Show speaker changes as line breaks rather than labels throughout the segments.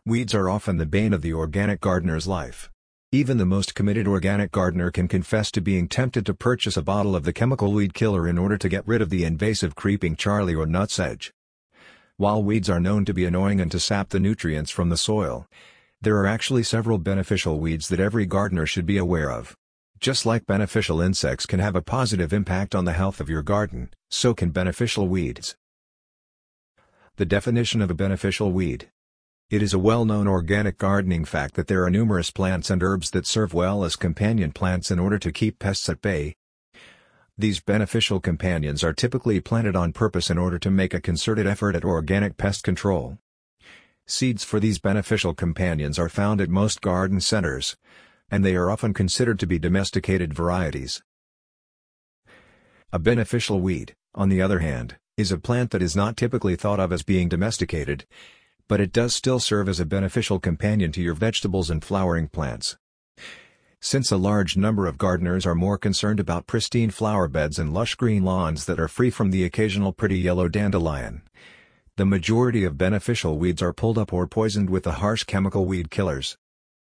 Weeds are often the bane of the organic gardener's life. Even the most committed organic gardener can confess to being tempted to purchase a bottle of the chemical weed killer in order to get rid of the invasive creeping Charlie or nutsedge. While weeds are known to be annoying and to sap the nutrients from the soil, there are actually several beneficial weeds that every gardener should be aware of. Just like beneficial insects can have a positive impact on the health of your garden, so can beneficial weeds. The definition of a beneficial weed. It is a well-known organic gardening fact that there are numerous plants and herbs that serve well as companion plants in order to keep pests at bay. These beneficial companions are typically planted on purpose in order to make a concerted effort at organic pest control. Seeds for these beneficial companions are found at most garden centers, and they are often considered to be domesticated varieties. A beneficial weed, on the other hand, is a plant that is not typically thought of as being domesticated, but it does still serve as a beneficial companion to your vegetables and flowering plants. Since a large number of gardeners are more concerned about pristine flower beds and lush green lawns that are free from the occasional pretty yellow dandelion, the majority of beneficial weeds are pulled up or poisoned with the harsh chemical weed killers.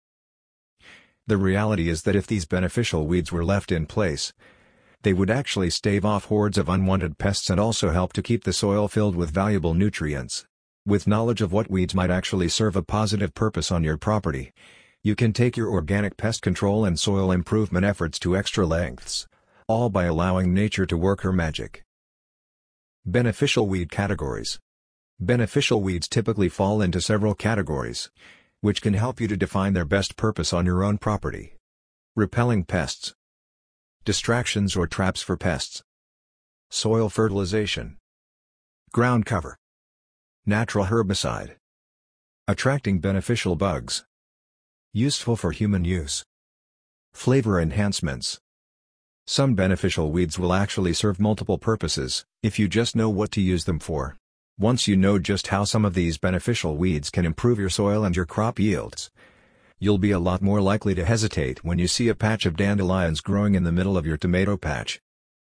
The reality is that if these beneficial weeds were left in place, they would actually stave off hordes of unwanted pests and also help to keep the soil filled with valuable nutrients. With knowledge of what weeds might actually serve a positive purpose on your property, you can take your organic pest control and soil improvement efforts to extra lengths, all by allowing nature to work her magic. Beneficial weed categories. Beneficial weeds typically fall into several categories, which can help you to define their best purpose on your own property. Repelling pests. Distractions or traps for pests. Soil fertilization. Ground cover. Natural herbicide. Attracting beneficial bugs. Useful for human use. Flavor enhancements. Some beneficial weeds will actually serve multiple purposes, if you just know what to use them for. Once you know just how some of these beneficial weeds can improve your soil and your crop yields, you'll be a lot more likely to hesitate when you see a patch of dandelions growing in the middle of your tomato patch.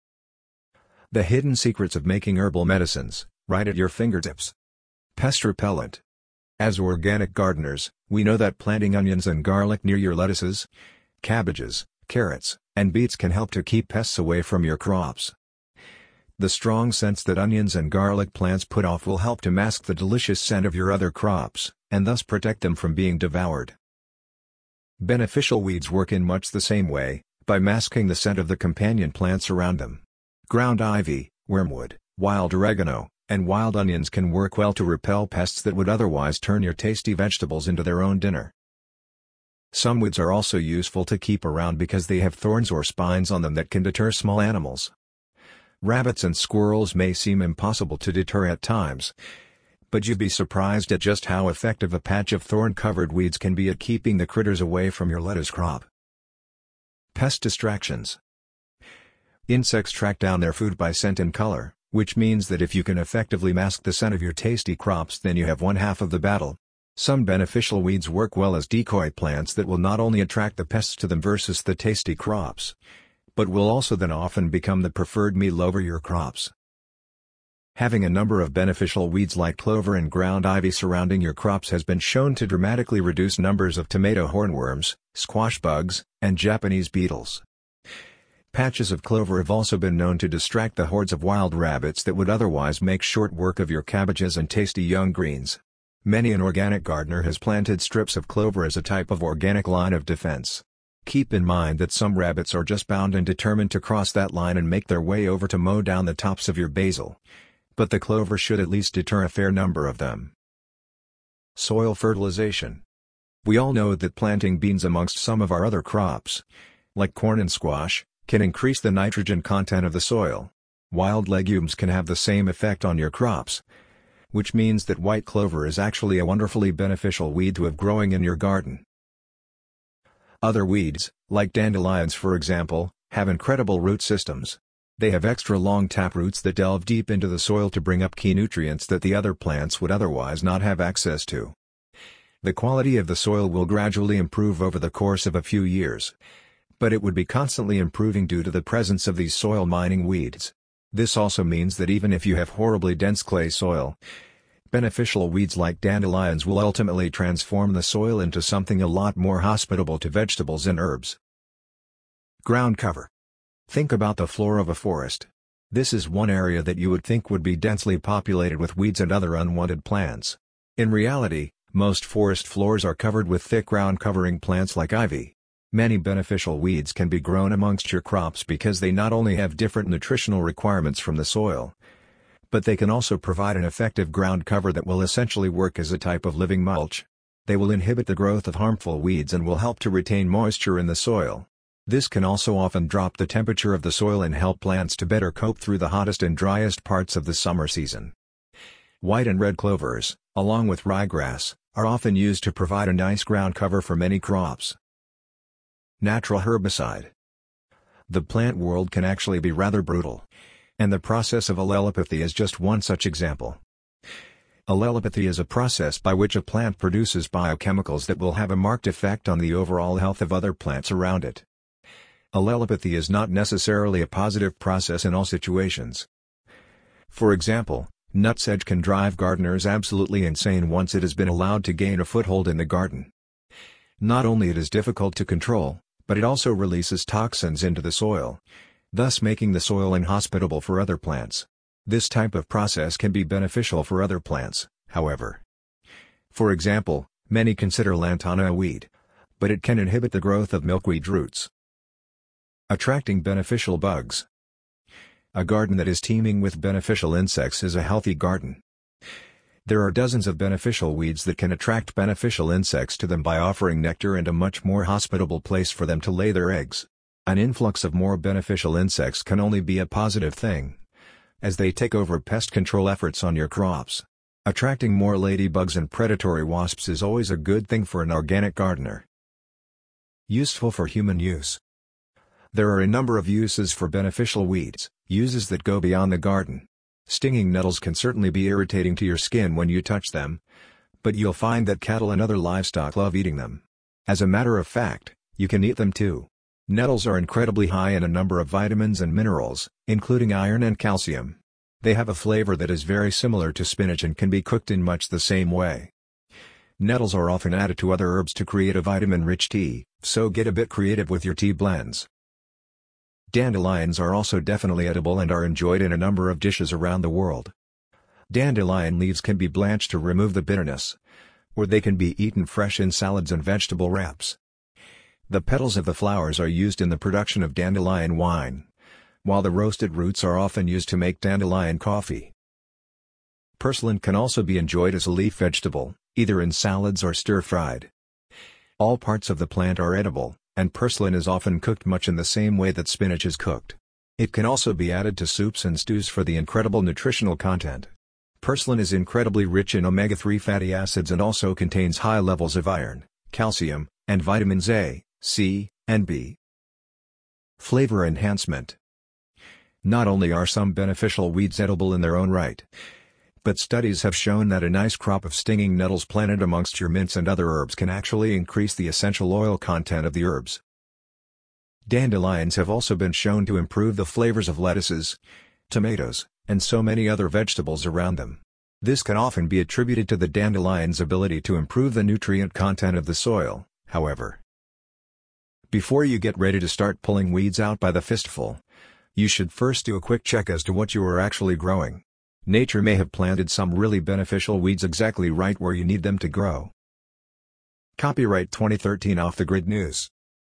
The hidden secrets of making herbal medicines, right at your fingertips. Pest repellent. As organic gardeners, we know that planting onions and garlic near your lettuces, cabbages, carrots, and beets can help to keep pests away from your crops. The strong scents that onions and garlic plants put off will help to mask the delicious scent of your other crops, and thus protect them from being devoured. Beneficial weeds work in much the same way, by masking the scent of the companion plants around them. Ground ivy, wormwood, wild oregano, and wild onions can work well to repel pests that would otherwise turn your tasty vegetables into their own dinner. Some weeds are also useful to keep around because they have thorns or spines on them that can deter small animals. Rabbits and squirrels may seem impossible to deter at times, but you'd be surprised at just how effective a patch of thorn-covered weeds can be at keeping the critters away from your lettuce crop. Pest distractions. Insects track down their food by scent and color, which means that if you can effectively mask the scent of your tasty crops, then you have one half of the battle. Some beneficial weeds work well as decoy plants that will not only attract the pests to them versus the tasty crops, but will also then often become the preferred meal over your crops. Having a number of beneficial weeds like clover and ground ivy surrounding your crops has been shown to dramatically reduce numbers of tomato hornworms, squash bugs, and Japanese beetles. Patches of clover have also been known to distract the hordes of wild rabbits that would otherwise make short work of your cabbages and tasty young greens. Many an organic gardener has planted strips of clover as a type of organic line of defense. Keep in mind that some rabbits are just bound and determined to cross that line and make their way over to mow down the tops of your basil, but the clover should at least deter a fair number of them. Soil fertilization. We all know that planting beans amongst some of our other crops, like corn and squash, can increase the nitrogen content of the soil. Wild legumes can have the same effect on your crops, which means that white clover is actually a wonderfully beneficial weed to have growing in your garden. Other weeds, like dandelions for example, have incredible root systems. They have extra long tap roots that delve deep into the soil to bring up key nutrients that the other plants would otherwise not have access to. The quality of the soil will gradually improve over the course of a few years, but it would be constantly improving due to the presence of these soil mining weeds. This also means that even if you have horribly dense clay soil, Beneficial weeds like dandelions will ultimately transform the soil into something a lot more hospitable to vegetables and herbs. Ground cover. Think about the floor of a forest. This is one area that you would think would be densely populated with weeds and other unwanted plants. In reality, most forest floors are covered with thick ground-covering plants like ivy. Many beneficial weeds can be grown amongst your crops because they not only have different nutritional requirements from the soil, but they can also provide an effective ground cover that will essentially work as a type of living mulch. They will inhibit the growth of harmful weeds and will help to retain moisture in the soil. This can also often drop the temperature of the soil and help plants to better cope through the hottest and driest parts of the summer season. White and red clovers, along with ryegrass, are often used to provide a nice ground cover for many crops. Natural herbicide. The plant world can actually be rather brutal, and the process of allelopathy is just one such example. Allelopathy is a process by which a plant produces biochemicals that will have a marked effect on the overall health of other plants around it. Allelopathy is not necessarily a positive process in all situations. For example, nutsedge can drive gardeners absolutely insane once it has been allowed to gain a foothold in the garden. Not only it is difficult to control, but it also releases toxins into the soil, thus making the soil inhospitable for other plants. This type of process can be beneficial for other plants, however. For example, many consider lantana a weed, but it can inhibit the growth of milkweed roots. Attracting beneficial bugs. A garden that is teeming with beneficial insects is a healthy garden. There are dozens of beneficial weeds that can attract beneficial insects to them by offering nectar and a much more hospitable place for them to lay their eggs. An influx of more beneficial insects can only be a positive thing, as they take over pest control efforts on your crops. Attracting more ladybugs and predatory wasps is always a good thing for an organic gardener. Useful for human use. There are a number of uses for beneficial weeds, uses that go beyond the garden. Stinging nettles can certainly be irritating to your skin when you touch them, but you'll find that cattle and other livestock love eating them. As a matter of fact, you can eat them too. Nettles are incredibly high in a number of vitamins and minerals, including iron and calcium. They have a flavor that is very similar to spinach and can be cooked in much the same way. Nettles are often added to other herbs to create a vitamin-rich tea, so get a bit creative with your tea blends. Dandelions are also definitely edible and are enjoyed in a number of dishes around the world. Dandelion leaves can be blanched to remove the bitterness, or they can be eaten fresh in salads and vegetable wraps. The petals of the flowers are used in the production of dandelion wine, while the roasted roots are often used to make dandelion coffee. Purslane can also be enjoyed as a leaf vegetable, either in salads or stir-fried. All parts of the plant are edible, and purslane is often cooked much in the same way that spinach is cooked. It can also be added to soups and stews for the incredible nutritional content. Purslane is incredibly rich in omega-3 fatty acids and also contains high levels of iron, calcium, and vitamins A, C, and B. Flavor enhancement. Not only are some beneficial weeds edible in their own right, but studies have shown that a nice crop of stinging nettles planted amongst your mints and other herbs can actually increase the essential oil content of the herbs. Dandelions have also been shown to improve the flavors of lettuces, tomatoes, and so many other vegetables around them. This can often be attributed to the dandelion's ability to improve the nutrient content of the soil, however. Before you get ready to start pulling weeds out by the fistful, you should first do a quick check as to what you are actually growing. Nature may have planted some really beneficial weeds exactly right where you need them to grow. Copyright 2013 Off the Grid News.